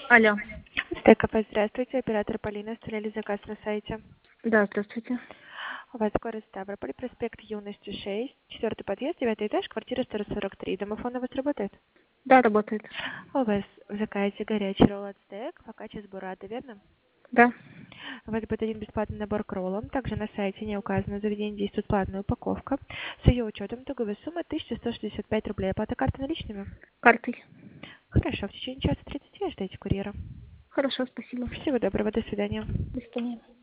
Алло. ТКП, здравствуйте. Оператор Полина, оставляли заказ на сайте. Да, здравствуйте. У вас город Ставрополь, проспект Юности 6, четвертый подъезд, девятый этаж, квартира 143. Домофон у вас работает? Да, работает. У вас в заказе горячий ролл от стейк, фокачча с буррато, верно? Да. У вас будет один бесплатный набор к роллам. Также на сайте не указано заведение, действует платная упаковка. С ее учетом итоговая сумма 1165 рублей. Оплата карты наличными? Картой. Хорошо, в течение часа 30 ждите курьера. Хорошо, спасибо. Всего доброго, до свидания. До свидания.